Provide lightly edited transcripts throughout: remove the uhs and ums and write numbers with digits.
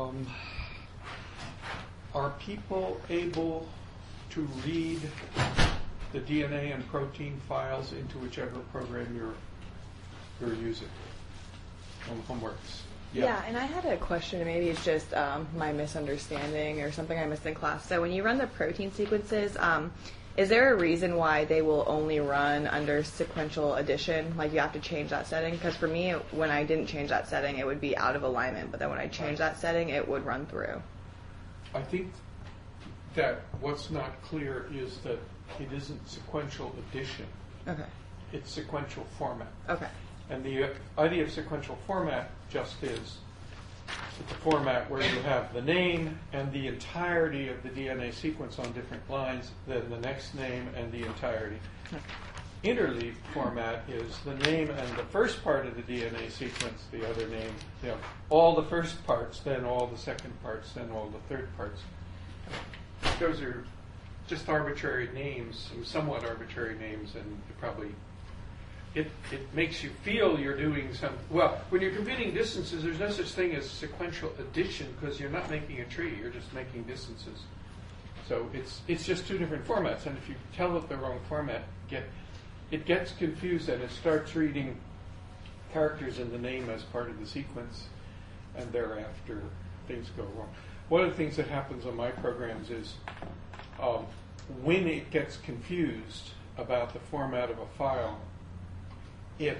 Are people able to read the DNA and protein files into whichever program you're using on Homeworks? Yeah, and I had a question, maybe it's just my misunderstanding or something I missed in class. So when you run the protein sequences, is there a reason why they will only run under sequential addition? Like you have to change that setting? Because for me, when I didn't change that setting, it would be out of alignment. But then when I changed that setting, it would run through. I think that what's not clear is that it isn't sequential addition. Okay. It's sequential format. Okay. And the idea of sequential format just is it's a format where you have the name and the entirety of the DNA sequence on different lines, then the next name and the entirety. Interleaved format is the name and the first part of the DNA sequence, the other name, all the first parts, then all the second parts, then all the third parts. Those are just arbitrary names, somewhat arbitrary names, and you probably it makes you feel you're doing something. Well, when you're computing distances, there's no such thing as sequential addition because you're not making a tree, you're just making distances. So it's just two different formats, and if you tell it the wrong format, it gets confused and it starts reading characters in the name as part of the sequence, and thereafter things go wrong. One of the things that happens on my programs is when it gets confused about the format of a file, it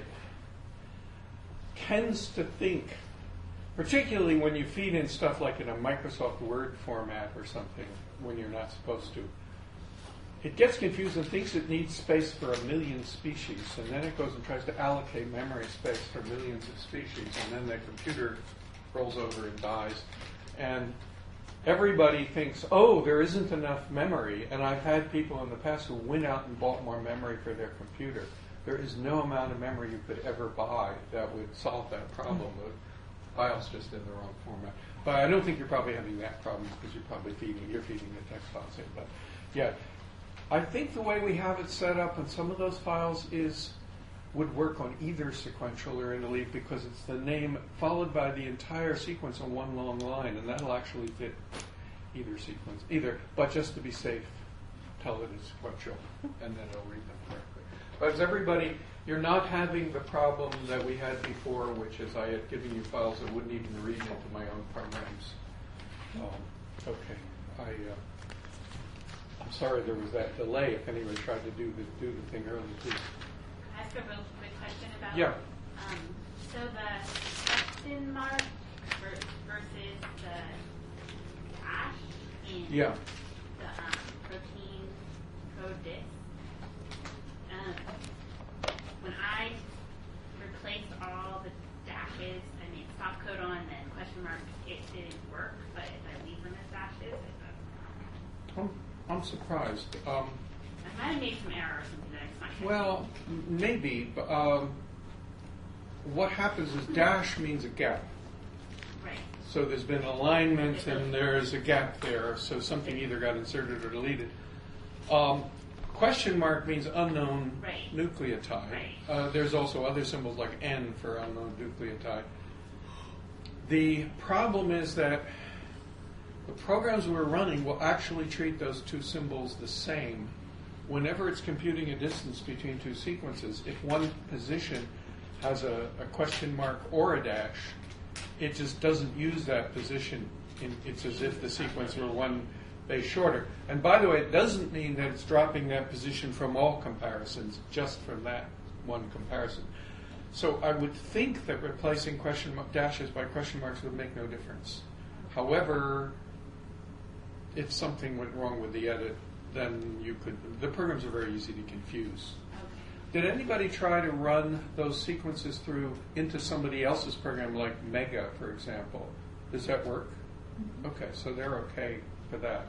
tends to think, particularly when you feed in stuff like in a Microsoft Word format or something when you're not supposed to, it gets confused and thinks it needs space for 1 million species, and then it goes and tries to allocate memory space for millions of species, and then the computer rolls over and dies. And everybody thinks, oh, there isn't enough memory, and I've had people in the past who went out and bought more memory for their computer. There is no amount of memory you could ever buy that would solve that problem. The file's just in the wrong format. But I don't think you're probably having that problem because you're feeding the text files in. But yeah, I think the way we have it set up in some of those files would work on either sequential or interleaved because it's the name followed by the entire sequence on one long line, and that'll actually fit either sequence. But just to be safe, tell it it's sequential, and then it'll read them correctly. But as everybody, you're not having the problem that we had before, which is I had given you files that wouldn't even read into my own programs. Okay, I'm sorry there was that delay. If anyone tried to do the thing early, please. Ask a real quick question about. Yeah. So the question mark versus the dash in the protein code disk. When I replaced all the dashes, I mean stop codon and then question mark, it didn't work. But if I leave them as dashes, it does. I'm surprised. I might have made some error or something that I just not. Well, maybe. But, what happens is dash means a gap. Right. So there's been alignment and there's a gap there. So something either got inserted or deleted. Question mark means unknown nucleotide. Right. There's also other symbols like N for unknown nucleotide. The problem is that the programs we're running will actually treat those two symbols the same. Whenever it's computing a distance between two sequences, if one position has a question mark or a dash, it just doesn't use that position. It's as if the sequence were one base shorter. And by the way, it doesn't mean that it's dropping that position from all comparisons, just from that one comparison. So I would think that replacing dashes by question marks would make no difference. However, if something went wrong with the edit, then the programs are very easy to confuse. Did anybody try to run those sequences through into somebody else's program, like Mega, for example? Does that work? Okay, so they're okay for that.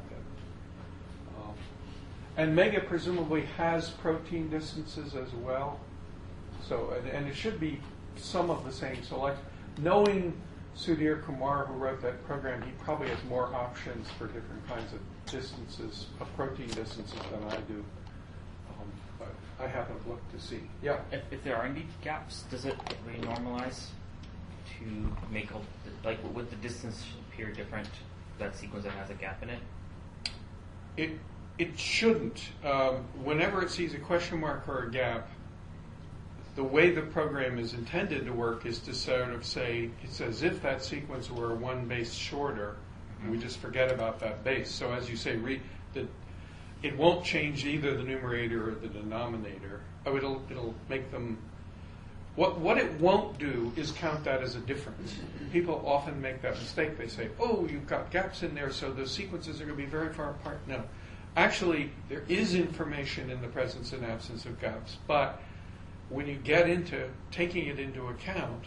And Mega presumably has protein distances as well. So, and it should be some of the same. So, like knowing Sudhir Kumar, who wrote that program, he probably has more options for different kinds of distances, of protein distances, than I do. But I haven't looked to see. Yeah. If there are indeed gaps, does it renormalize to make would the distance appear different for that sequence that has a gap in it? It shouldn't. Whenever it sees a question mark or a gap, the way the program is intended to work is to sort of say, it's as if that sequence were one base shorter, and we just forget about that base. So as you say, it won't change either the numerator or the denominator. Oh, it'll make them... What it won't do is count that as a difference. People often make that mistake. They say, oh, you've got gaps in there, so the sequences are going to be very far apart. No. Actually, there is information in the presence and absence of gaps, but when you get into taking it into account,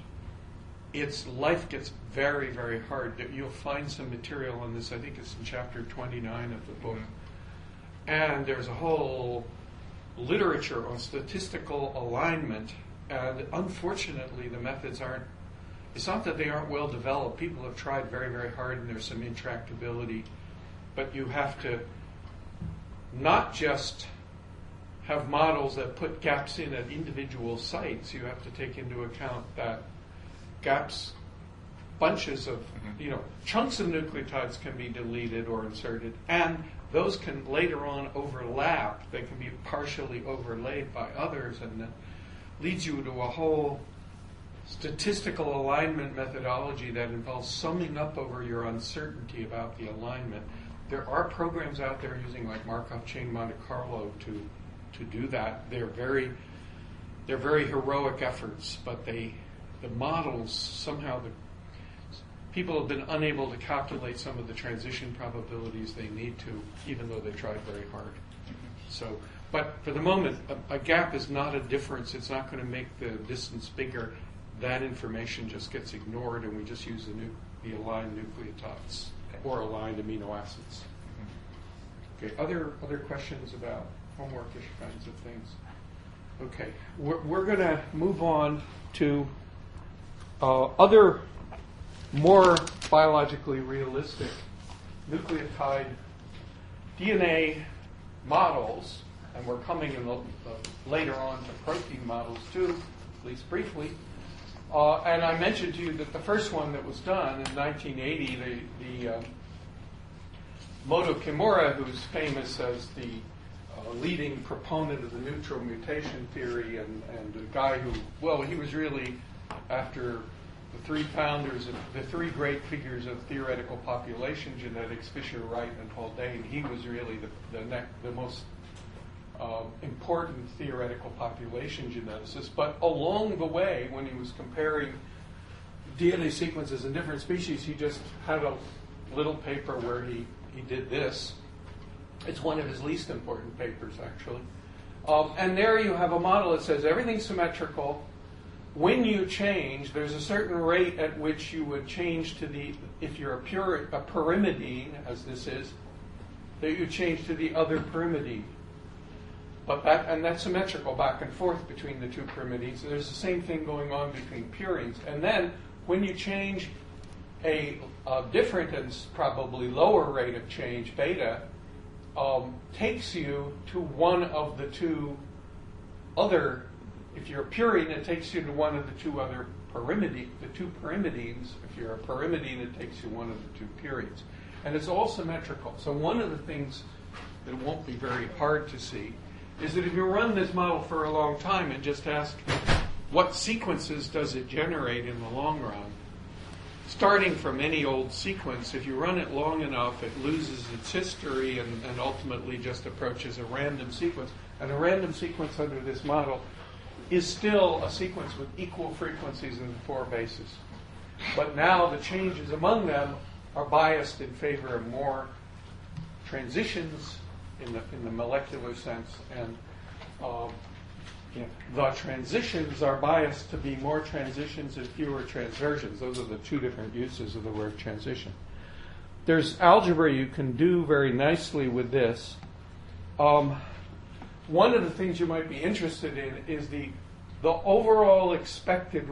life gets very, very hard. You'll find some material on this. I think it's in chapter 29 of the book. And there's a whole literature on statistical alignment. And unfortunately, the methods aren't, it's not that they aren't well developed. People have tried very, very hard, and there's some intractability. But you have to not just have models that put gaps in at individual sites. You have to take into account that gaps, bunches of, chunks of nucleotides can be deleted or inserted, and those can later on overlap. They can be partially overlaid by others, and that leads you to a whole statistical alignment methodology that involves summing up over your uncertainty about the alignment. There are programs out there using like Markov chain Monte Carlo to do that. They're very heroic efforts, but the models somehow people have been unable to calculate some of the transition probabilities they need to, even though they tried very hard. So, but for the moment, a gap is not a difference. It's not going to make the distance bigger. That information just gets ignored, and we just use the aligned nucleotides or aligned amino acids. Okay. Other questions about homework-ish kinds of things? Okay. We're going to move on to other more biologically realistic nucleotide DNA models, and we're coming later on to protein models too, at least briefly. And I mentioned to you that the first one that was done in 1980, the Moto Kimura, who's famous as the leading proponent of the neutral mutation theory, and a guy who, he was really, after the three founders, the three great figures of theoretical population genetics, Fisher, Wright, and Haldane, he was really the most important theoretical population geneticist. But along the way, when he was comparing DNA sequences in different species, he just had a little paper where he did this. It's one of his least important papers, actually. And there you have a model that says everything's symmetrical. When you change, there's a certain rate at which you would change to if you're a pyrimidine, as this is, that you change to the other pyrimidine. But that's symmetrical back and forth between the two pyrimidines. So there's the same thing going on between purines. And then when you change a different and probably lower rate of change, beta, takes you to one of the two other. If you're a purine, it takes you to one of the two other pyrimidines. If you're a pyrimidine, it takes you one of the two purines. And it's all symmetrical. So one of the things that won't be very hard to see is that if you run this model for a long time and just ask what sequences does it generate in the long run, starting from any old sequence, if you run it long enough, it loses its history and ultimately just approaches a random sequence. And a random sequence under this model is still a sequence with equal frequencies in the four bases. But now the changes among them are biased in favor of more transitions in the molecular sense, and the transitions are biased to be more transitions and fewer transversions. Those are the two different uses of the word transition. There's algebra you can do very nicely with this. One of the things you might be interested in is the overall expected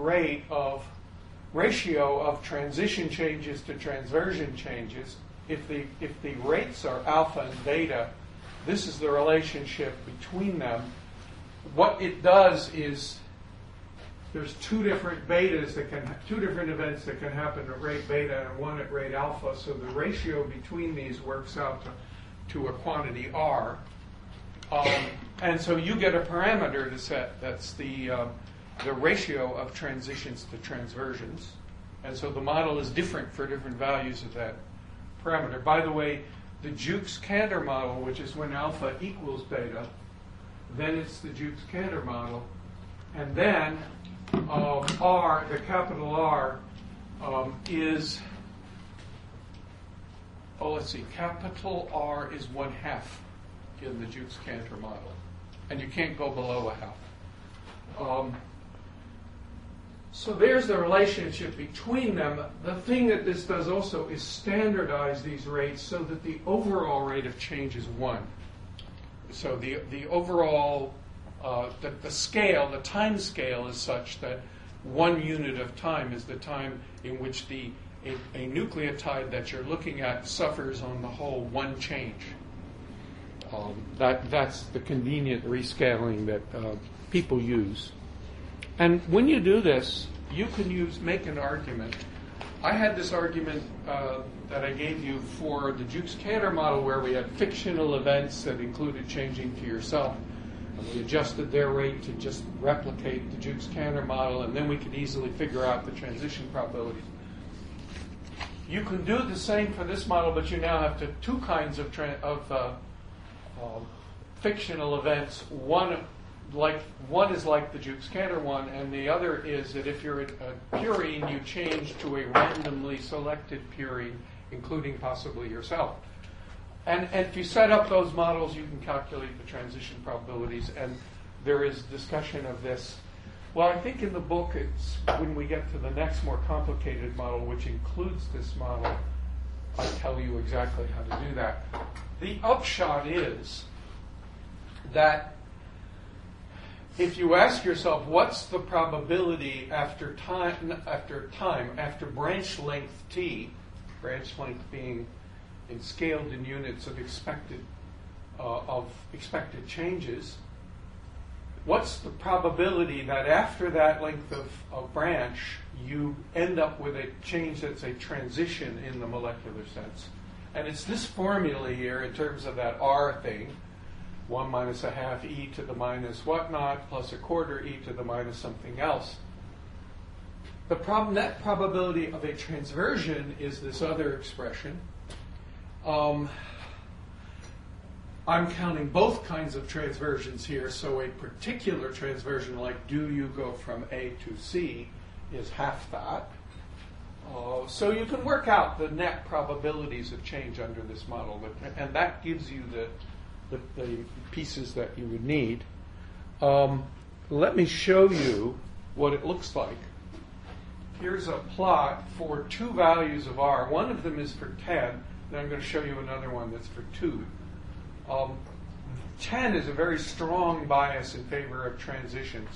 ratio of transition changes to transversion changes. If the rates are alpha and beta, this is the relationship between them. What it does is there's two different events that can happen at rate beta and one at rate alpha. So the ratio between these works out to a quantity r. And so you get a parameter to set. That's the ratio of transitions to transversions. And so the model is different for different values of that parameter. By the way, the Jukes-Cantor model, which is when alpha equals beta, then it's the Jukes-Cantor model. And then R, the capital R, is, capital R is 1/2 in the Jukes-Cantor model. And you can't go below 1/2. So there's the relationship between them. The thing that this does also is standardize these rates so that the overall rate of change is 1. So the overall, the scale, the time scale is such that 1 unit of time is the time in which a nucleotide that you're looking at suffers on the whole 1 change. That's the convenient rescaling that people use. And when you do this, you can make an argument. I had this argument that I gave you for the Jukes-Cantor model where we had fictional events that included changing to yourself. And we adjusted their rate to just replicate the Jukes-Cantor model, and then we could easily figure out the transition probabilities. You can do the same for this model, but you now have two kinds of fictional events. One is like the Jukes-Cantor one, and the other is that if you're a purine, you change to a randomly selected purine, including possibly yourself. And if you set up those models, you can calculate the transition probabilities, and there is discussion of this. Well, I think in the book, it's when we get to the next more complicated model, which includes this model, I tell you exactly how to do that. The upshot is that if you ask yourself, what's the probability after branch length t, branch length being scaled in units of expected changes, what's the probability that after that length of branch you end up with a change that's a transition in the molecular sense? And it's this formula here in terms of that R thing. 1 minus a half e to the minus whatnot plus a quarter e to the minus something else. The net probability of a transversion is this other expression. I'm counting both kinds of transversions here, so a particular transversion like do you go from A to C is half that. So you can work out the net probabilities of change under this model, and that gives you the pieces that you would need. Let me show you what it looks like. Here's a plot for 2 values of R. One of them is for 10, then I'm going to show you another one that's for 2. 10 is a very strong bias in favor of transitions.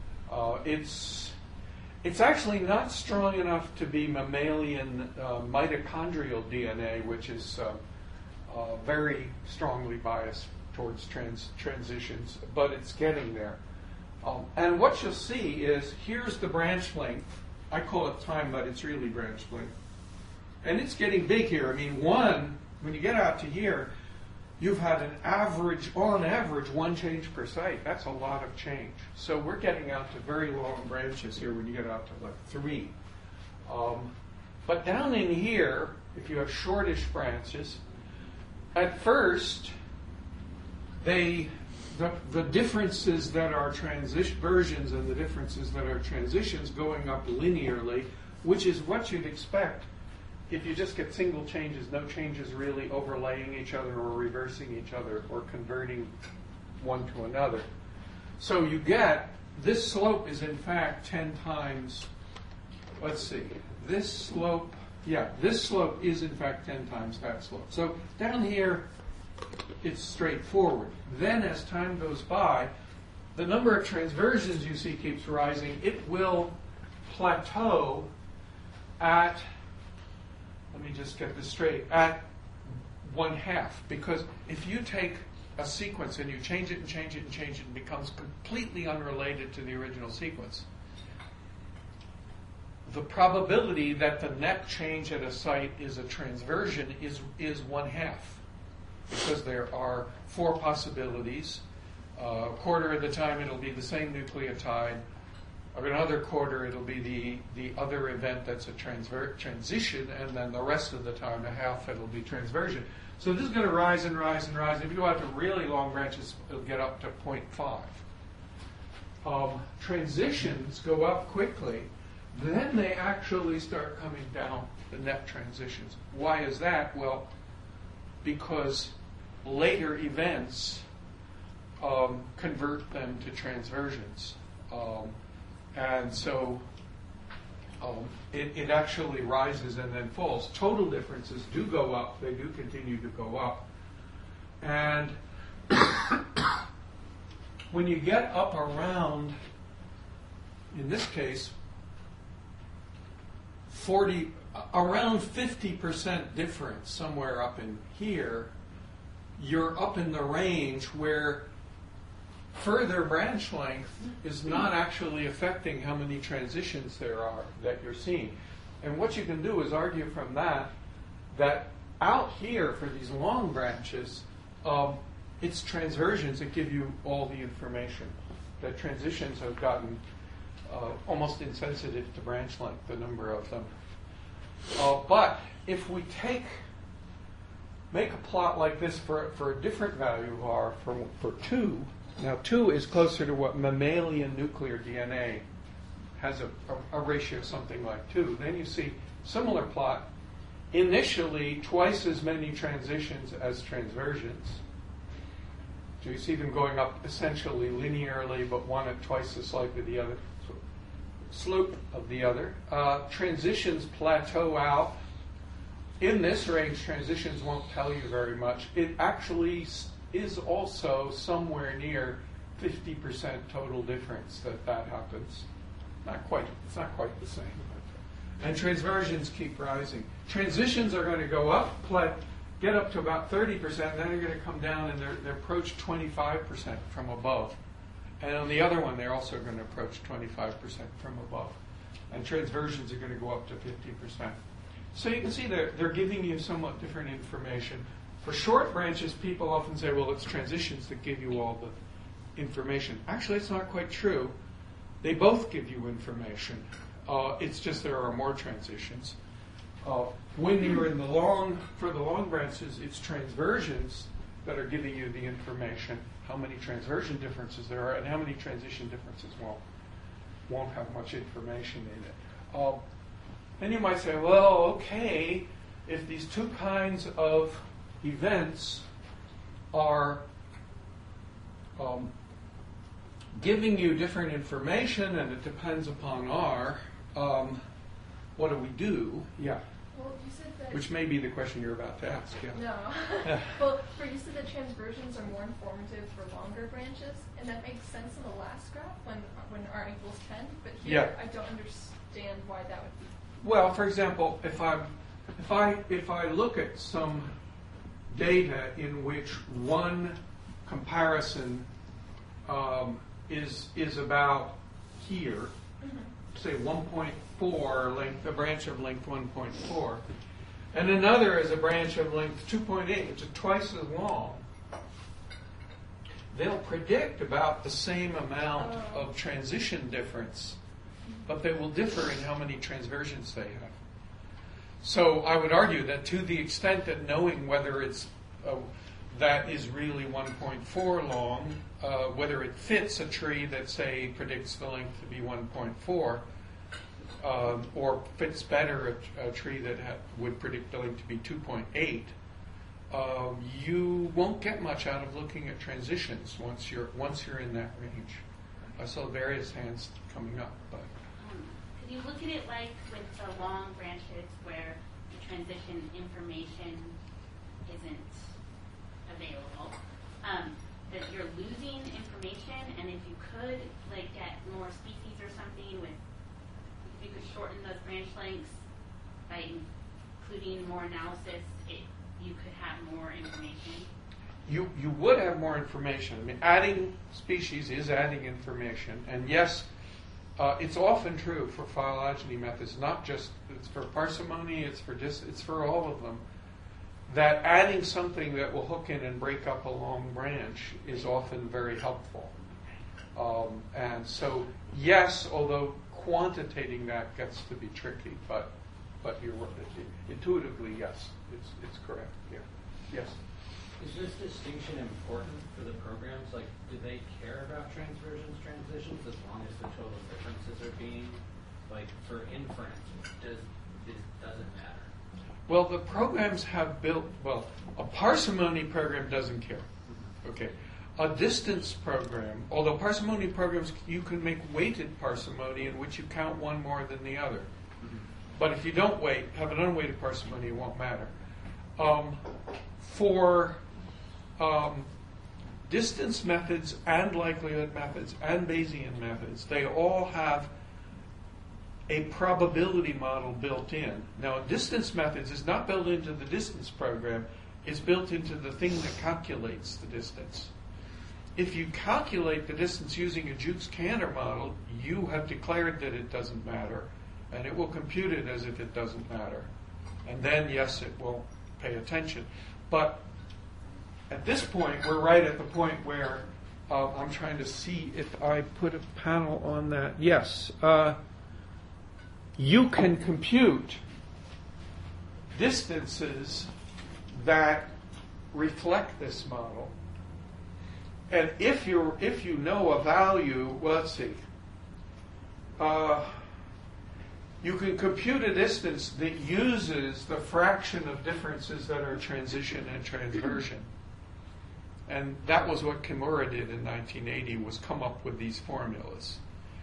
It's actually not strong enough to be mammalian mitochondrial DNA, which is very strongly biased towards transitions, but it's getting there. And what you'll see is here's the branch length. I call it time, but it's really branch length. And it's getting big here. I mean, when you get out to here, you've had on average, 1 change per site. That's a lot of change. So we're getting out to very long branches here when you get out to like 3. But down in here, if you have shortish branches, at first, the differences that are versions and the differences that are transitions going up linearly, which is what you'd expect if you just get single changes, no changes really overlaying each other or reversing each other or converting one to another. So you get, this slope is in fact 10 times, let's see, this slope is in fact 10 times that slope. So down here, it's straightforward. Then as time goes by, the number of transversions you see keeps rising. It will plateau at, let me just get this straight, at 1/2. Because if you take a sequence and you change it and change it and change it, it becomes completely unrelated to the original sequence. the probability that the net change at a site is a transversion is 1/2, because there are 4 possibilities. A quarter of the time it'll be the same nucleotide. Another quarter it'll be the other event that's a transition, and then the rest of the time, 1/2, it'll be transversion. So this is going to rise and rise and rise. If you go out to really long branches, it'll get up to 0.5. Transitions go up quickly. Then they actually start coming down, the net transitions. Why is that? Well, because later events convert them to transversions. And so it actually rises and then falls. Total differences do go up. They do continue to go up. And when you get up around, in this case, around 50% difference, somewhere up in here, you're up in the range where further branch length is not actually affecting how many transitions there are that you're seeing. And what you can do is argue from that out here for these long branches, it's transversions that give you all the information. That transitions have gotten almost insensitive to branch length, the number of them. But if we make a plot like this for a different value of R for 2, now 2 is closer to what mammalian nuclear DNA has a ratio of something like 2. Then you see similar plot, initially twice as many transitions as transversions. So you see them going up essentially linearly, but one at twice as likely the other. So slope of the other. Transitions plateau out. In this range, transitions won't tell you very much. It actually is also somewhere near 50% total difference that happens. It's not quite the same. And transversions keep rising. Transitions are going to go up, get up to about 30%, then they're going to come down and they approach 25% from above. And on the other one, they're also going to approach 25% from above. And transversions are going to go up to 50%. So you can see they're giving you somewhat different information. For short branches, people often say, well, it's transitions that give you all the information. Actually, it's not quite true. They both give you information. It's just there are more transitions. When you're in for the long branches, it's transversions that are giving you the information, how many transversion differences there are, and how many transition differences won't have much information in it. Then you might say, well, okay, if these two kinds of events are giving you different information and it depends upon R, what do we do? Yeah. Well, you said that... Which may be the question you're about to ask. Yeah. No. Well, you said that transversions are more informative for longer branches, and that makes sense in the last graph when R equals 10, but here I don't understand why that would be. Well, for example, if I look at some data in which one comparison is about here, say 1.4 length, a branch of length 1.4, and another is a branch of length 2.8, which is twice as long, they'll predict about the same amount of transition difference, but they will differ in how many transversions they have. So I would argue that to the extent that knowing whether it's that is really 1.4 long, whether it fits a tree that, say, predicts the length to be 1.4, or fits better a tree that would predict the length to be 2.8, you won't get much out of looking at transitions once you're in that range. I saw various hands coming up, but. Could you look at it like with the long branches where the transition information isn't available, that you're losing information, and if you could get more species or something if you could shorten those branch lengths by including more analysis, you could have more information. You would have more information. I mean, adding species is adding information, and yes, It's often true for phylogeny methods, not just it's for parsimony, it's for all of them, that adding something that will hook in and break up a long branch is often very helpful. And so, yes, although quantitating that gets to be tricky, but you're intuitively, yes, it's correct. Yeah. Yes. Is this distinction important for the programs? Like, do they care about transversions, transitions, as long as the total differences are being, like, for inference, does it matter? Well, the programs have built, a parsimony program doesn't care. Okay. A distance program, although parsimony programs, you can make weighted parsimony in which you count one more than the other. But if you don't have an unweighted parsimony, it won't matter. For distance methods and likelihood methods and Bayesian methods, they all have a probability model built in. Now, distance methods is not built into the distance program, it's built into the thing that calculates the distance. If you calculate the distance using a Jukes-Cantor model, you have declared that it doesn't matter, and it will compute it as if it doesn't matter. And then, yes, it will pay attention. But at this point, we're right at the point where I'm trying to see if I put a panel on that. Yes. You can compute distances that reflect this model. And if you know a value, well, let's see. You can compute a distance that uses the fraction of differences that are transition and transversion. And that was what Kimura did in 1980, was come up with these formulas.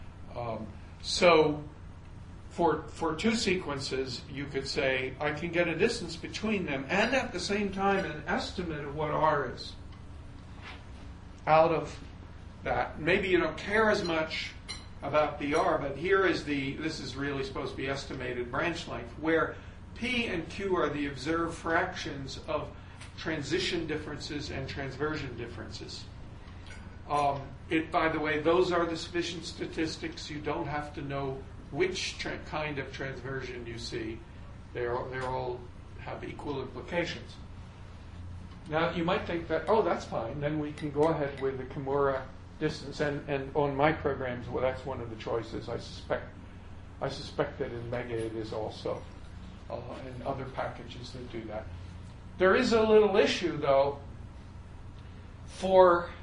So for two sequences, you could say, I can get a distance between them, and at the same time, an estimate of what R is out of that. Maybe you don't care as much about the R, but here is this is really supposed to be estimated branch length, where P and Q are the observed fractions of transition differences and transversion differences. By the way, those are the sufficient statistics. You don't have to know which kind of transversion you see. They all have equal implications. Now, you might think that, that's fine. Then we can go ahead with the Kimura distance. And on my programs, well, that's one of the choices. I suspect that in Mega it is also, and other packages that do that. There is a little issue, though, for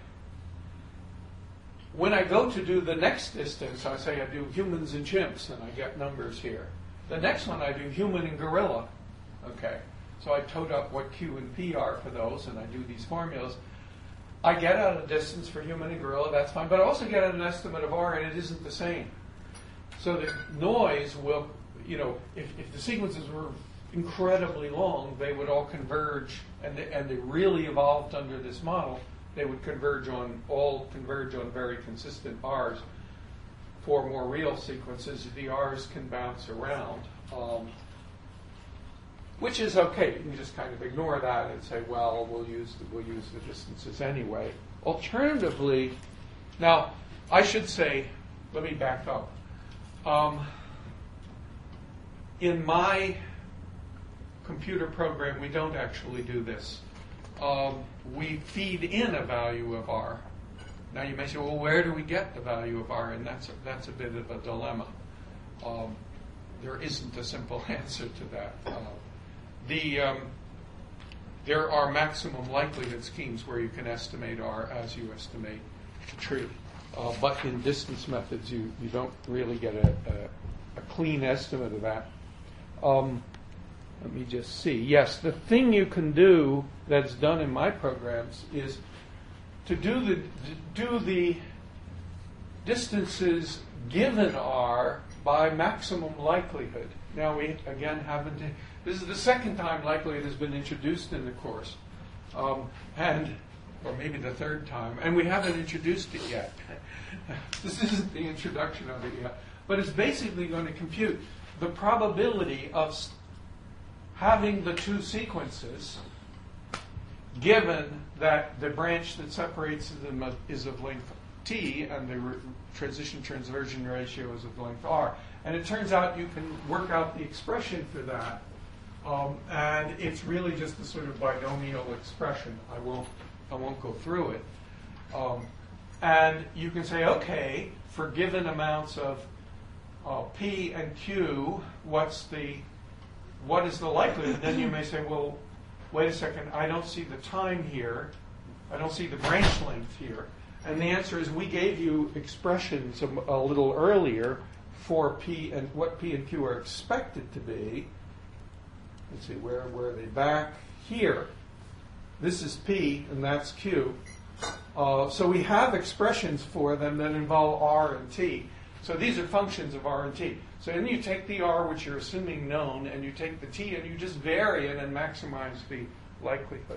when I go to do the next distance. I say I do humans and chimps, and I get numbers here. The next one I do human and gorilla. Okay, so I tote up what Q and P are for those, and I do these formulas. I get out a distance for human and gorilla, that's fine, but I also get an estimate of R, and it isn't the same. So the noise will, if the sequences were incredibly long, they would all converge, and they really evolved under this model. They would converge on very consistent R's. For more real sequences, the R's can bounce around, which is okay. You can just kind of ignore that and say, well, we'll use the distances anyway. Alternatively, now I should say, let me back up. In my computer program, we don't actually do this. We feed in a value of R. Now you may say, well, where do we get the value of R? And that's a bit of a dilemma. There isn't a simple answer to that. There are maximum likelihood schemes where you can estimate R as you estimate the tree. But in distance methods, you don't really get a clean estimate of that. Let me just see. Yes, the thing you can do that's done in my programs is to do the distances given R by maximum likelihood. Now we again haven't. This is the second time likelihood has been introduced in the course, or maybe the third time, and we haven't introduced it yet. This isn't the introduction of it yet, but it's basically going to compute the probability of having the two sequences given that the branch that separates them is of length t, and the transition transversion ratio is of length r. And it turns out you can work out the expression for that, and it's really just a sort of binomial expression. I won't go through it. And you can say, okay, for given amounts of P and Q, what is the likelihood? Then you may say, well, wait a second, I don't see the time here. I don't see the branch length here. And the answer is we gave you expressions a little earlier for P and what P and Q are expected to be. Let's see, where are they? Back here. This is P and that's Q. So we have expressions for them that involve R and T. So these are functions of R and T. So then you take the R, which you're assuming known, and you take the T and you just vary it and maximize the likelihood.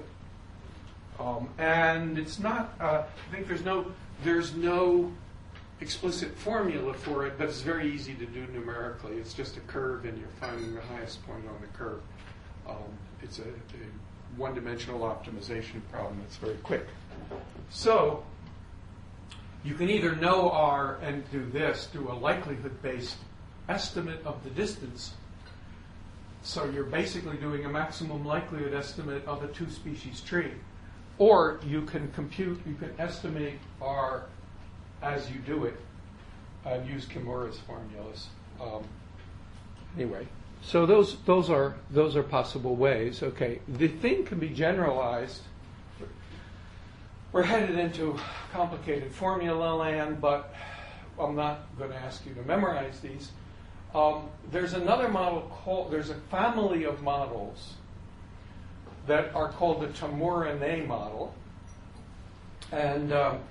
And it's not, I think there's no explicit formula for it, but it's very easy to do numerically. It's just a curve and you're finding the highest point on the curve. It's a one-dimensional optimization problem that's very quick. So you can either know R and do this, do a likelihood-based estimate of the distance. So you're basically doing a maximum likelihood estimate of a two-species tree. Or you can estimate R as you do it and use Kimura's formulas. Anyway, so those are possible ways. Okay, the thing can be generalized. We're headed into complicated formula land, but I'm not going to ask you to memorize these. There's another model there's a family of models that are called the Tamura-Ney model. And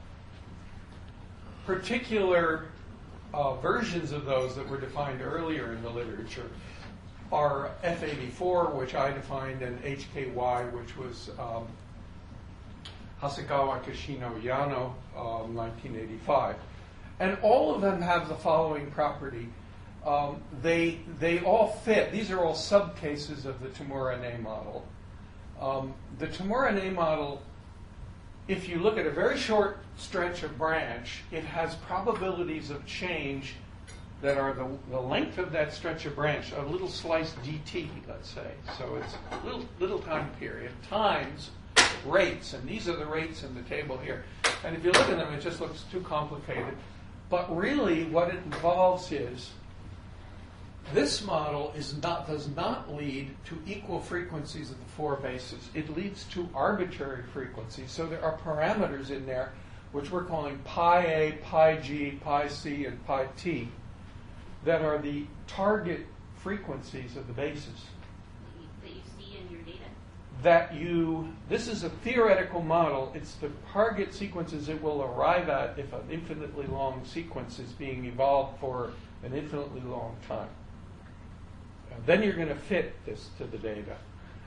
particular versions of those that were defined earlier in the literature are F84, which I defined, and HKY, which was Hasegawa, Kishino, Yano, 1985. And all of them have the following property. They all fit. These are all subcases of the Tamura-Ney model. The Tamura-Ney model, if you look at a very short stretch of branch, it has probabilities of change that are the length of that stretch of branch, a little slice dt, let's say. So it's a little time period times rates, and these are the rates in the table here. And if you look at them, it just looks too complicated. But really, what it involves is this model does not lead to equal frequencies of the four bases. It leads to arbitrary frequencies. So there are parameters in there, which we're calling pi A, pi G, pi C, and pi T, that are the target frequencies of the bases. That you see in your data? This is a theoretical model. It's the target sequences it will arrive at if an infinitely long sequence is being evolved for an infinitely long time. Then you're going to fit this to the data.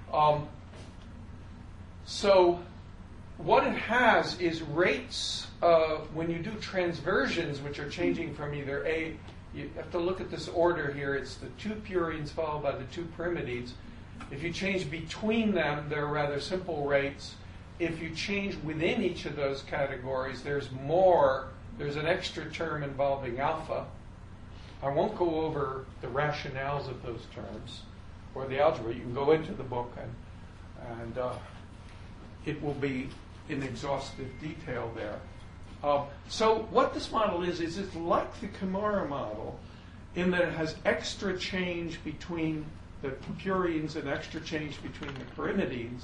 So what it has is rates when you do transversions, which are changing from either A, you have to look at this order here. It's the two purines followed by the two pyrimides. If you change between them, they're rather simple rates. If you change within each of those categories, there's an extra term involving alpha. I won't go over the rationales of those terms or the algebra. You can go into the book and it will be in exhaustive detail there. So what this model is it's like the Kimura model in that it has extra change between the purines and extra change between the pyrimidines.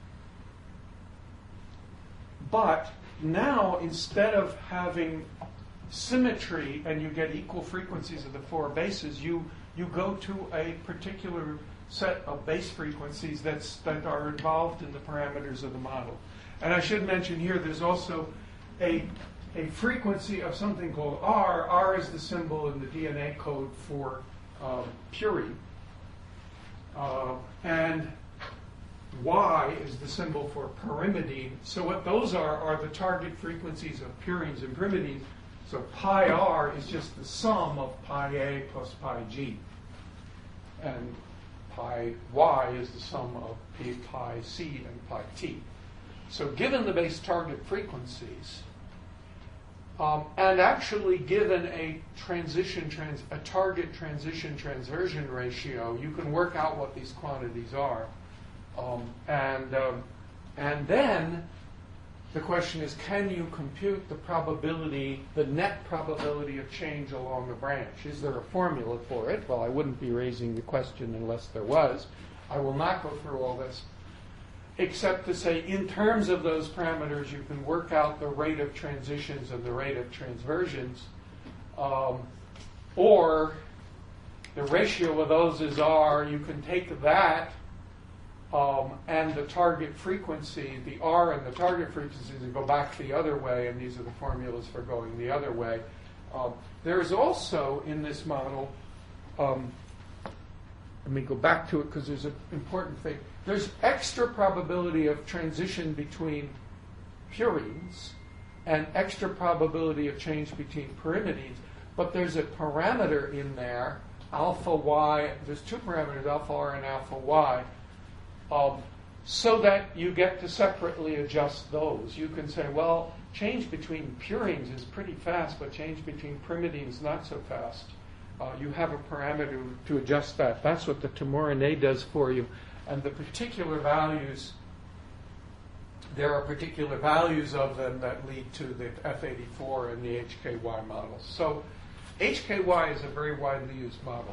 But now, instead of having symmetry and you get equal frequencies of the four bases, you go to a particular set of base frequencies that are involved in the parameters of the model. And I should mention here there's also a frequency of something called R. R is the symbol in the DNA code for purine. And Y is the symbol for pyrimidine. So what those are the target frequencies of purines and pyrimidines. So pi R is just the sum of pi A plus pi G. And pi Y is the sum of pi C and pi T. So given the base target frequencies, And actually, given a target transition transversion ratio, you can work out what these quantities are. And then the question is, can you compute the probability, the net probability of change along the branch? Is there a formula for it? Well, I wouldn't be raising the question unless there was. I will not go through all this, except to say, in terms of those parameters, you can work out the rate of transitions and the rate of transversions, or the ratio of those is R. You can take that and the target frequency, the R and the target frequencies, and go back the other way, and these are the formulas for going the other way. There's also, in this model, let me go back to it because there's an important thing. There's extra probability of transition between purines and extra probability of change between pyrimidines, but there's a parameter in there, alpha y. There's two parameters, alpha r and alpha y, so that you get to separately adjust those. You can say, well, change between purines is pretty fast, but change between pyrimidines not so fast. You have a parameter to adjust that. That's what the taumorin does for you. And the particular values, there are particular values of them that lead to the F84 and the HKY models. So HKY is a very widely used model.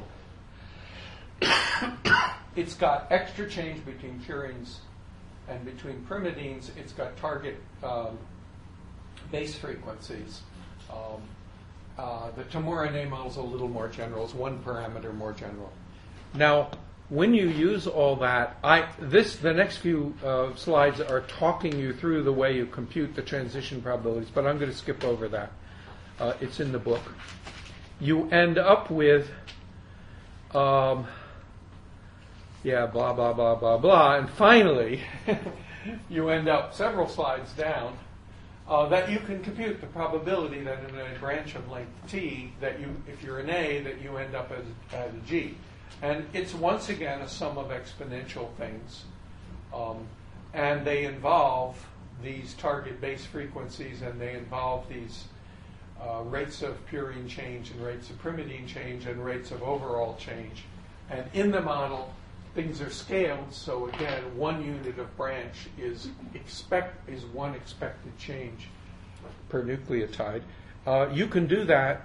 It's got extra change between purines and between pyrimidines. It's got target base frequencies. The taumorin model is a little more general. It's one parameter more general. Now, when you use all that, the next few slides are talking you through the way you compute the transition probabilities, but I'm going to skip over that. It's in the book. You end up with, blah, blah, blah, blah, blah, and finally, you end up several slides down, that you can compute the probability that in a branch of length t, that you, if you're an A, that you end up as a G. And it's once again a sum of exponential things. And they involve these target base frequencies, and they involve these rates of purine change and rates of pyrimidine change and rates of overall change. And in the model, things are scaled, so again, 1 unit of branch is one expected change per nucleotide. You can do that,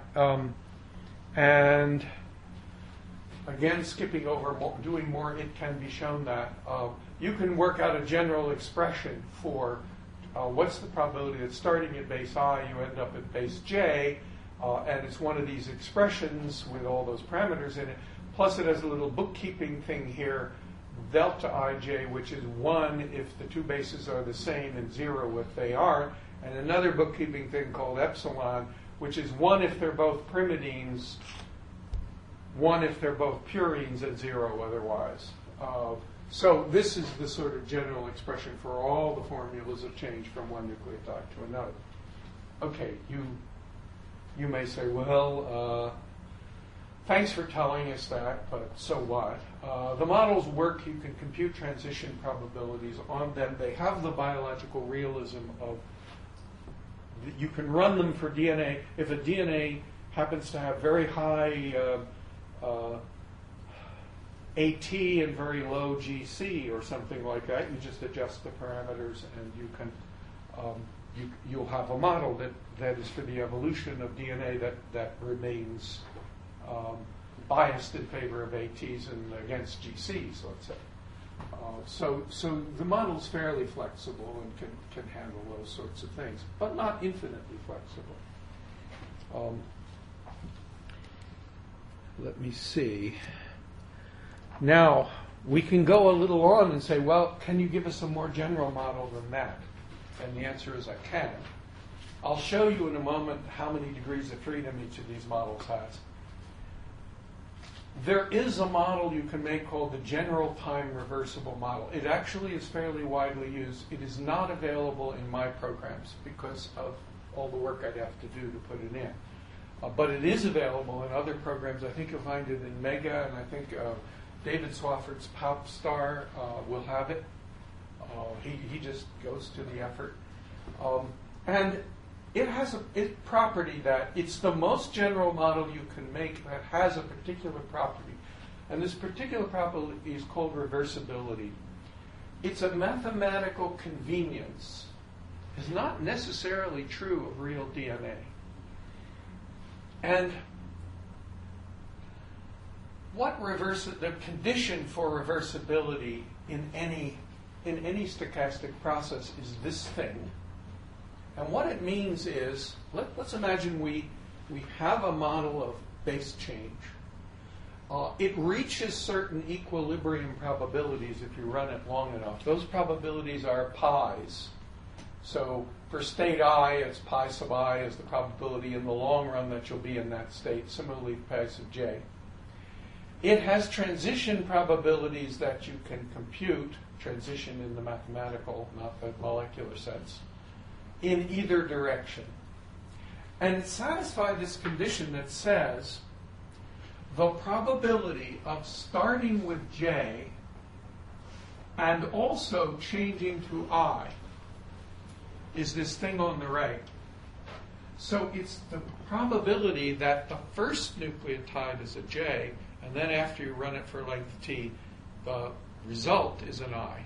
and again, skipping over, doing more, it can be shown that you can work out a general expression for what's the probability that starting at base I, you end up at base J, and it's one of these expressions with all those parameters in it. Plus, it has a little bookkeeping thing here, delta ij, which is 1 if the two bases are the same and 0 if they aren't, and another bookkeeping thing called epsilon, which is 1 if they're both pyrimidines, 1 if they're both purines, and 0 otherwise. So this is the sort of general expression for all the formulas of change from one nucleotide to another. Okay, you may say, well, thanks for telling us that, but so what? The models work. You can compute transition probabilities on them. They have the biological realism of, you can run them for DNA. If a DNA happens to have very high AT and very low GC or something like that, you just adjust the parameters and you can, you'll have a model that is for the evolution of DNA that remains biased in favor of ATs and against GCs, let's say. So the model's fairly flexible and can handle those sorts of things, but not infinitely flexible. Let me see. Now, we can go a little on and say, well, can you give us a more general model than that? And the answer is I can. I'll show you in a moment how many degrees of freedom each of these models has. There is a model you can make called the general time reversible model. It actually is fairly widely used. It is not available in my programs because of all the work I'd have to do to put it in. But it is available in other programs. I think you'll find it in Mega, and I think David Swafford's PopStar will have it. He just goes to the effort. And it has a property that it's the most general model you can make that has a particular property. And this particular property is called reversibility. It's a mathematical convenience. It's not necessarily true of real DNA. And the condition for reversibility in any stochastic process is this thing. And what it means is, let's imagine we have a model of base change. It reaches certain equilibrium probabilities if you run it long enough. Those probabilities are pi's. So for state I, it's pi sub I is the probability in the long run that you'll be in that state. Similarly, pi sub j. It has transition probabilities that you can compute, transition in the mathematical, not the molecular sense, in either direction. And it satisfies this condition that says the probability of starting with j and also changing to I is this thing on the right. So it's the probability that the first nucleotide is a j, and then after you run it for length t, the result is an I.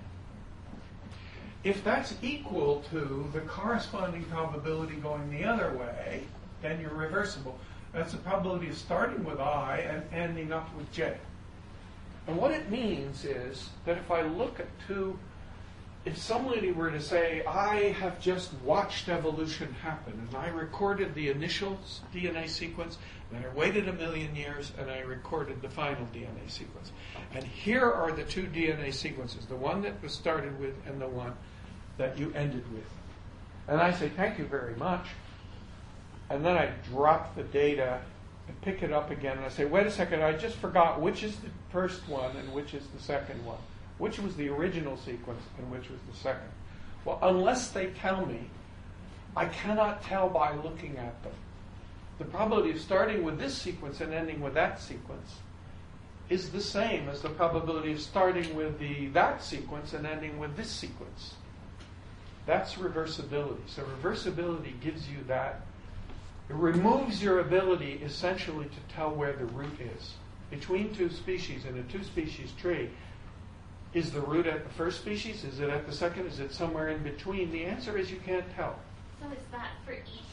If that's equal to the corresponding probability going the other way, then you're reversible. That's the probability of starting with I and ending up with j. And what it means is that if I look at if somebody were to say, I have just watched evolution happen, and I recorded the initial DNA sequence, and I waited 1 million years, and I recorded the final DNA sequence. And here are the two DNA sequences, the one that was started with and the one that you ended with. And I say, thank you very much. And then I drop the data and pick it up again, and I say, wait a second, I just forgot which is the first one and which is the second one. Which was the original sequence and which was the second? Well, unless they tell me, I cannot tell by looking at them. The probability of starting with this sequence and ending with that sequence is the same as the probability of starting with that sequence and ending with this sequence. That's reversibility. So reversibility gives you that. It removes your ability essentially to tell where the root is. Between two species in a two-species tree, is the root at the first species? Is it at the second? Is it somewhere in between? The answer is you can't tell. So is that for each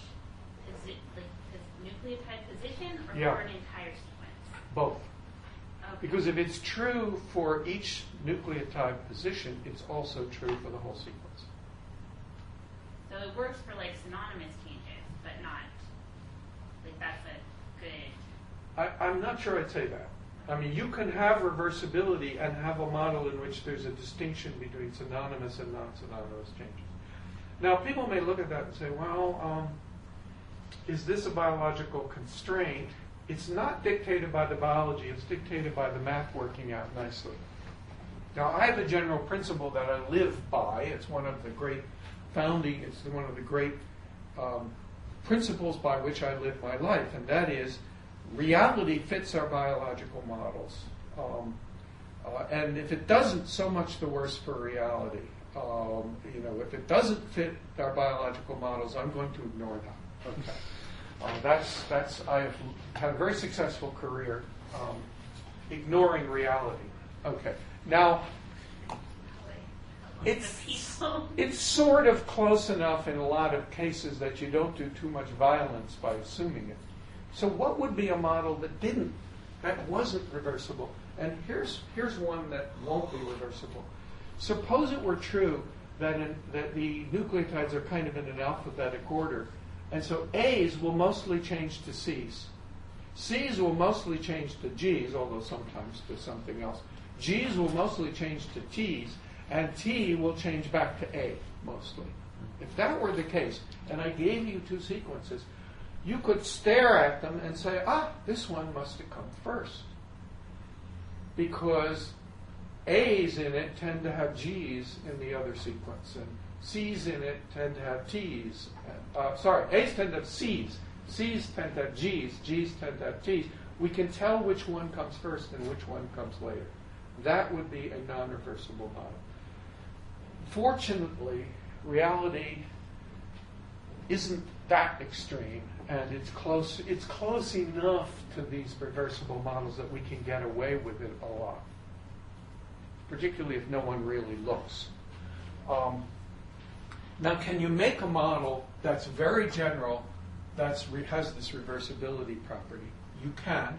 nucleotide position or Yeah. for an entire sequence? Both. Okay. Because if it's true for each nucleotide position, it's also true for the whole sequence. So it works for synonymous changes, but not that's a good. I'm not sure I'd say that. I mean, you can have reversibility and have a model in which there's a distinction between synonymous and non-synonymous changes. Now, people may look at that and say, well, is this a biological constraint? It's not dictated by the biology. It's dictated by the math working out nicely. Now, I have a general principle that I live by. It's one of the great it's one of the great principles by which I live my life, and that is reality fits our biological models. And if it doesn't, so much the worse for reality. If it doesn't fit our biological models, I'm going to ignore that. Okay. I have had a very successful career ignoring reality. Okay. Now, it's sort of close enough in a lot of cases that you don't do too much violence by assuming it. So what would be a model that wasn't reversible? And here's one that won't be reversible. Suppose it were true that the nucleotides are kind of in an alphabetic order, and so A's will mostly change to C's. C's will mostly change to G's, although sometimes to something else. G's will mostly change to T's, and T will change back to A, mostly. If that were the case, and I gave you two sequences, you could stare at them and say, this one must have come first. Because A's in it tend to have G's in the other sequence, and C's in it tend to have T's. A's tend to have C's. C's tend to have G's. G's tend to have T's. We can tell which one comes first and which one comes later. That would be a non-reversible model. Fortunately, reality isn't that extreme, and it's close enough to these reversible models that we can get away with it a lot, particularly if no one really looks. Now, can you make a model that's very general, has this reversibility property? You can.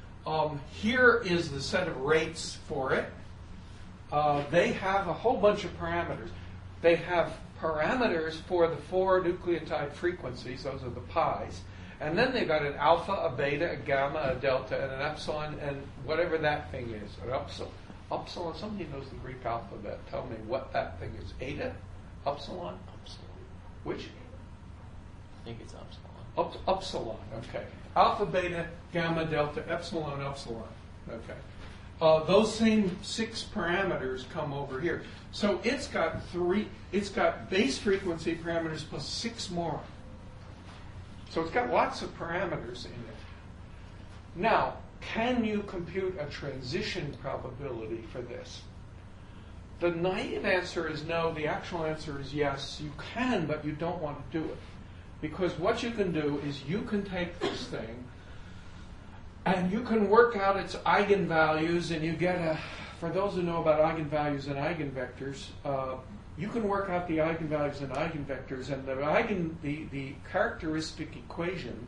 Here is the set of rates for it. They have a whole bunch of parameters. They have parameters for the 4 nucleotide frequencies, those are the pi's, and then they've got an alpha, a beta, a gamma, a delta, and an epsilon, and whatever that thing is. An upsilon, somebody knows the Greek alphabet. Tell me what that thing is. Eta? Upsilon? Which? I think it's upsilon. Upsilon, okay. Alpha, beta, gamma, delta, epsilon, upsilon. Okay. Those same 6 parameters come over here. So it's got base frequency parameters plus 6 more. So it's got lots of parameters in it. Now, can you compute a transition probability for this? The naive answer is no. The actual answer is yes. You can, but you don't want to do it. Because what you can do is you can take this thing and you can work out its eigenvalues, and you get for those who know about eigenvalues and eigenvectors, you can work out the eigenvalues and eigenvectors, and the characteristic equation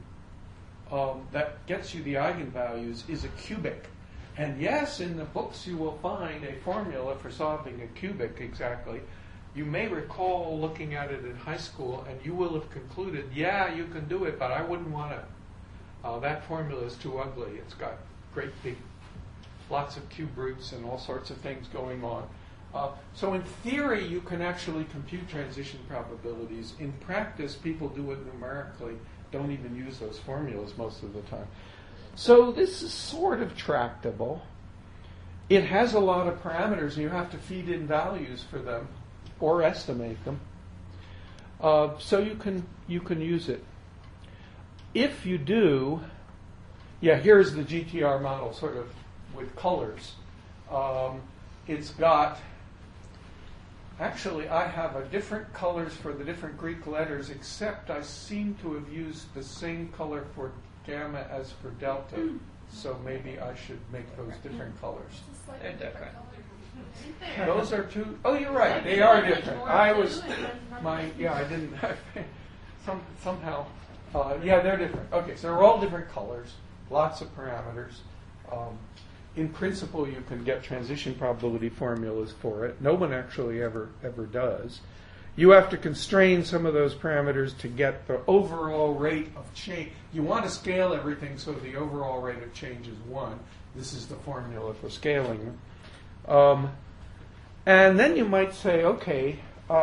that gets you the eigenvalues is a cubic. And yes, in the books you will find a formula for solving a cubic exactly. You may recall looking at it in high school, and you will have concluded, yeah, you can do it, but I wouldn't want to. That formula is too ugly. It's got great big, lots of cube roots and all sorts of things going on. So in theory, you can actually compute transition probabilities. In practice, people do it numerically, don't even use those formulas most of the time. So this is sort of tractable. It has a lot of parameters, and you have to feed in values for them or estimate them. So you can use it. If you do, here's the GTR model sort of with colors. It's got, actually I have a different colors for the different Greek letters, except I seem to have used the same color for gamma as for delta. So maybe I should make those different colors. They're different. Those are two, oh, you're right, they are different. I didn't, somehow, they're different. Okay, so they're all different colors, lots of parameters. In principle, you can get transition probability formulas for it. No one actually ever does. You have to constrain some of those parameters to get the overall rate of change. You want to scale everything so the overall rate of change is 1. This is the formula for scaling. And then you might say, okay,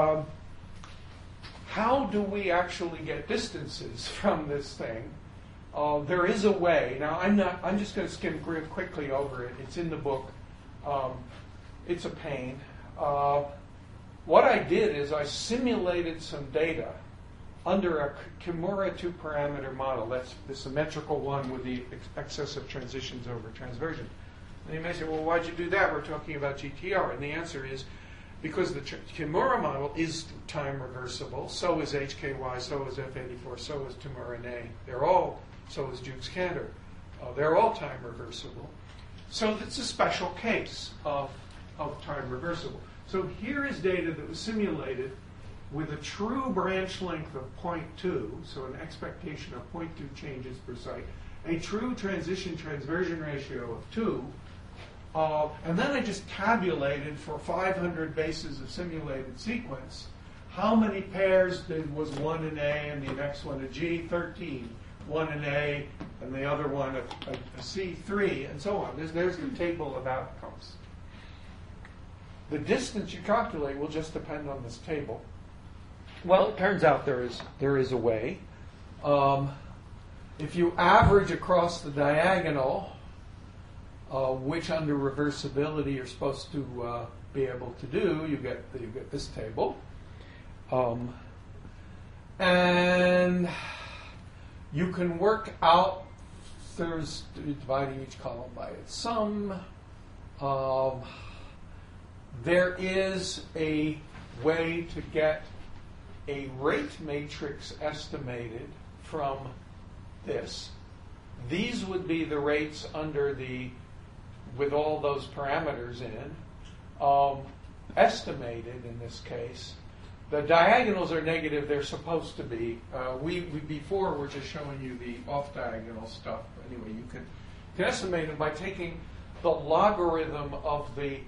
how do we actually get distances from this thing? There is a way. Now, I'm just going to skim real quickly over it. It's in the book. It's a pain. What I did is I simulated some data under a Kimura 2-parameter model. That's the symmetrical one with the excessive transitions over transversion. And you may say, well, why'd you do that? We're talking about GTR. And the answer is because the Kimura model is time reversible. So is HKY, so is F84, so is Tumor-A. So is Jukes-Cantor. They're all time reversible. So it's a special case of time reversible. So here is data that was simulated with a true branch length of 0.2, so an expectation of 0.2 changes per site, a true transition-transversion ratio of 2, and then I just tabulated for 500 bases of simulated sequence how many pairs was one in A and the next one a G, 13, one in A and the other one a C, 3, and so on. There's the table of outcomes. The distance you calculate will just depend on this table. Well, it turns out there is a way. If you average across the diagonal, which under reversibility you're supposed to be able to do, you get this table. And you can work out, there's dividing each column by its sum. There is a way to get a rate matrix estimated from this. These would be the rates under the, with all those parameters in, estimated in this case. The diagonals are negative, they're supposed to be. We before were just showing you the off-diagonal stuff. Anyway, you can estimate it by taking the logarithm of the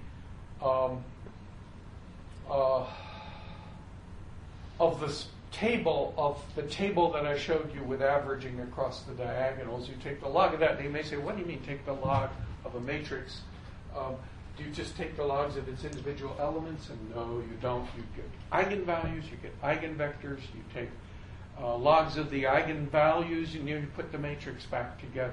table that I showed you with averaging across the diagonals. You take the log of that, and you may say, what do you mean take the log of a matrix? Do you just take the logs of its individual elements? And no, you don't. You get eigenvalues, you get eigenvectors, you take logs of the eigenvalues, and you put the matrix back together.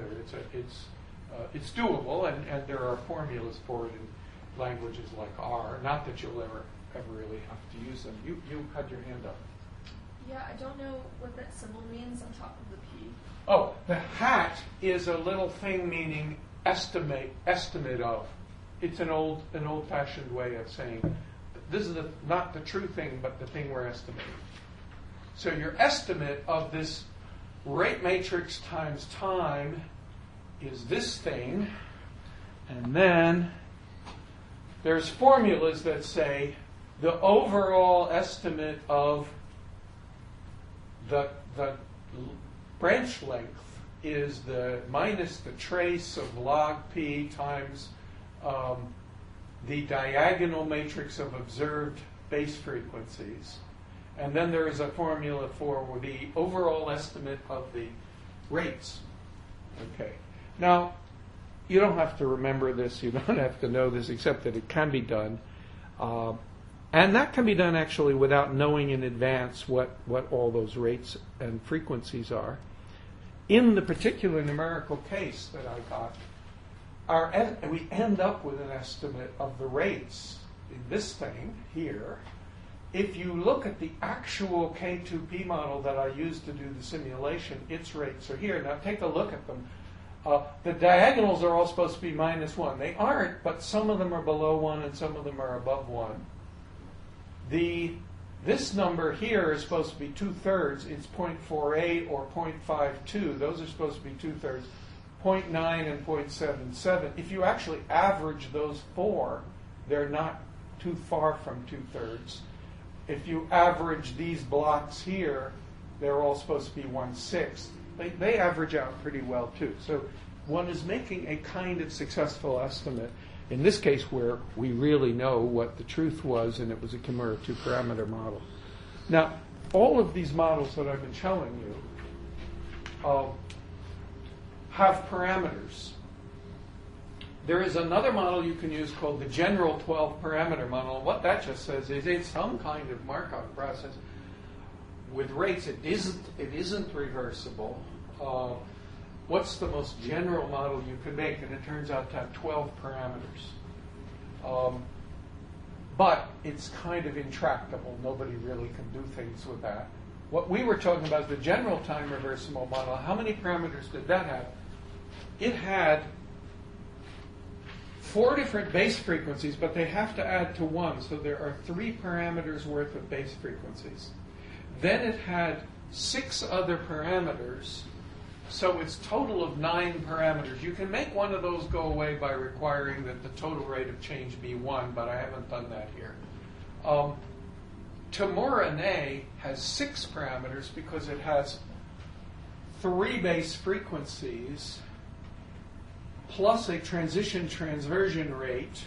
It's doable, and there are formulas for it in languages like R. Not that you'll ever really have to use them. You had your hand up. Yeah, I don't know what that symbol means on top of the P. Oh, the hat is a little thing meaning estimate of. It's an old-fashioned way of saying this is not the true thing, but the thing we're estimating. So your estimate of this rate matrix times time is this thing, and then there's formulas that say the overall estimate of the branch length is minus the trace of log p times the diagonal matrix of observed base frequencies. And then there is a formula for the overall estimate of the rates. Okay. Now, you don't have to remember this, you don't have to know this, except that it can be done. And that can be done actually without knowing in advance what all those rates and frequencies are. In the particular numerical case that I got, we end up with an estimate of the rates in this thing here. If you look at the actual K2P model that I used to do the simulation, its rates are here. Now take a look at them. The diagonals are all supposed to be minus 1. They aren't, but some of them are below 1 and some of them are above 1. This number here is supposed to be 2/3. It's 0.48 or 0.52. Those are supposed to be 2/3. 0.9 and 0.77. If you actually average those four, they're not too far from 2/3. If you average these blocks here, they're all supposed to be 1/6. They average out pretty well too. So one is making a kind of successful estimate. In this case, where we really know what the truth was, and it was a Kimura two-parameter model. Now, all of these models that I've been showing you have parameters. There is another model you can use called the general 12-parameter model. What that just says is it's some kind of Markov process with rates. It isn't reversible. What's the most general model you could make? And it turns out to have 12 parameters. But it's kind of intractable. Nobody really can do things with that. What we were talking about is the general time reversible model. How many parameters did that have? It had 4 different base frequencies, but they have to add to 1. So there are 3 parameters worth of base frequencies. Then it had 6 other parameters. So it's total of 9 parameters. You can make one of those go away by requiring that the total rate of change be 1, but I haven't done that here. Tamura-Ne has 6 parameters because it has 3 base frequencies plus a transition transversion rate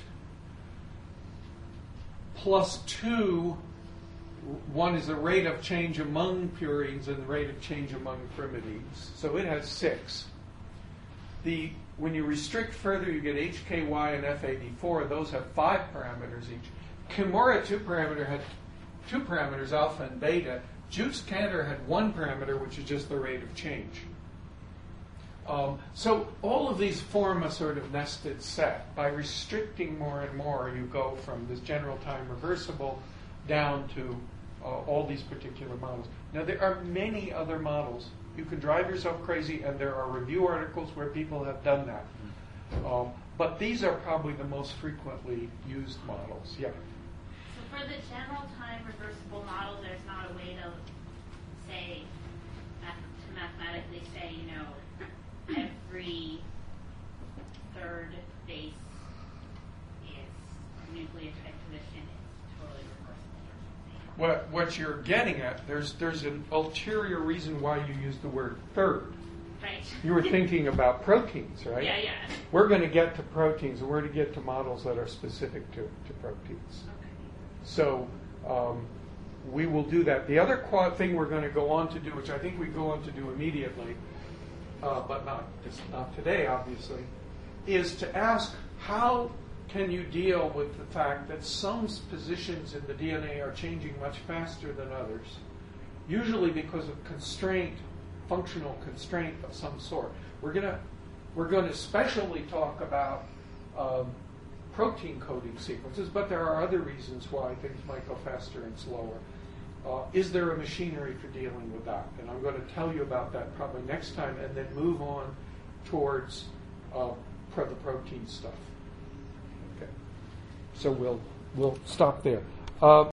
plus 2. One is the rate of change among purines and the rate of change among primitives. So it has 6. When you restrict further, you get HKY and FAD4. Those have 5 parameters each. Kimura 2-parameter had 2 parameters, alpha and beta. Jutes-Cantor had 1 parameter, which is just the rate of change. So all of these form a sort of nested set. By restricting more and more, you go from this general time reversible down to all these particular models. Now, there are many other models. You can drive yourself crazy, and there are review articles where people have done that. But these are probably the most frequently used models. Yeah. So for the general time reversible model, there's not a way to say, to mathematically say, every third base is nucleotide position is totally reversible or something. What you're getting at, there's an ulterior reason why you use the word third. Right. You were thinking about proteins, right? Yeah. We're going to get to proteins, and we're going to get to models that are specific to proteins. Okay. So we will do that. The other thing we're going to go on to do, which I think we go on to do immediately, but not today, obviously, is to ask how can you deal with the fact that some positions in the DNA are changing much faster than others, usually because of functional constraint of some sort. We're going to especially talk about protein coding sequences, but there are other reasons why things might go faster and slower. Is there a machinery for dealing with that? And I'm going to tell you about that probably next time, and then move on towards the protein stuff. Okay. So we'll stop there.